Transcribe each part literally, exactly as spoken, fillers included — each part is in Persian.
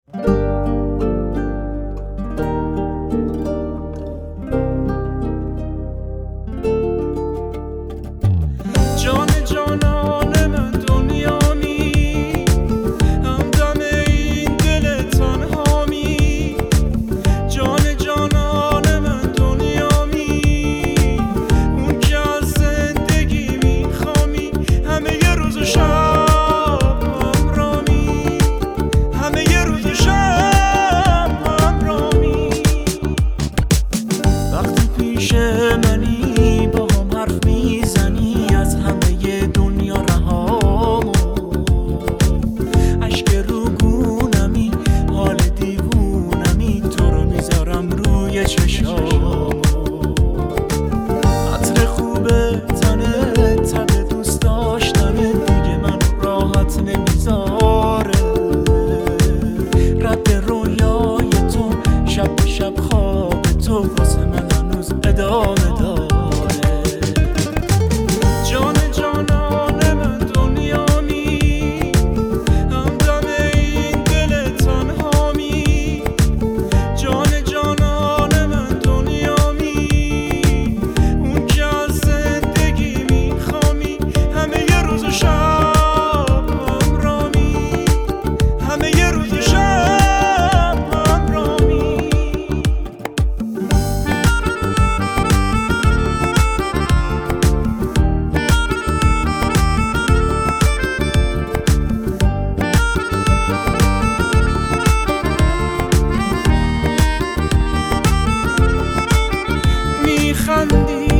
میخندی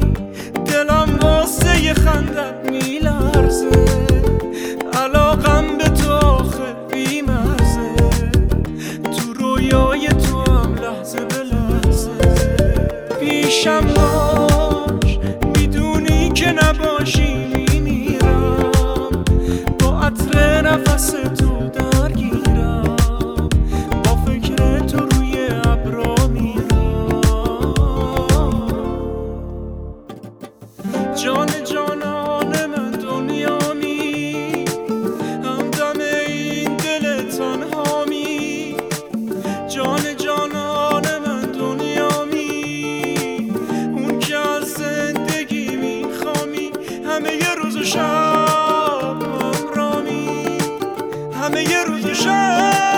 دلم واسه خندت میلرزه، علاقم به تو آخه بیمرزه، تو رویای تو هم لحظه به لحظه پیشم باش، میدونی که نباشی میمیرم، با عطر نفس تو درگیرم، با فکر تو روی ابرا میرم. جان جانان من دنیامی، همدم این دل تنهامی، جان جانان من دنیامی، اون که از زندگی میخوامی، همه ی روز و شب همرامی، همه ی روز و شب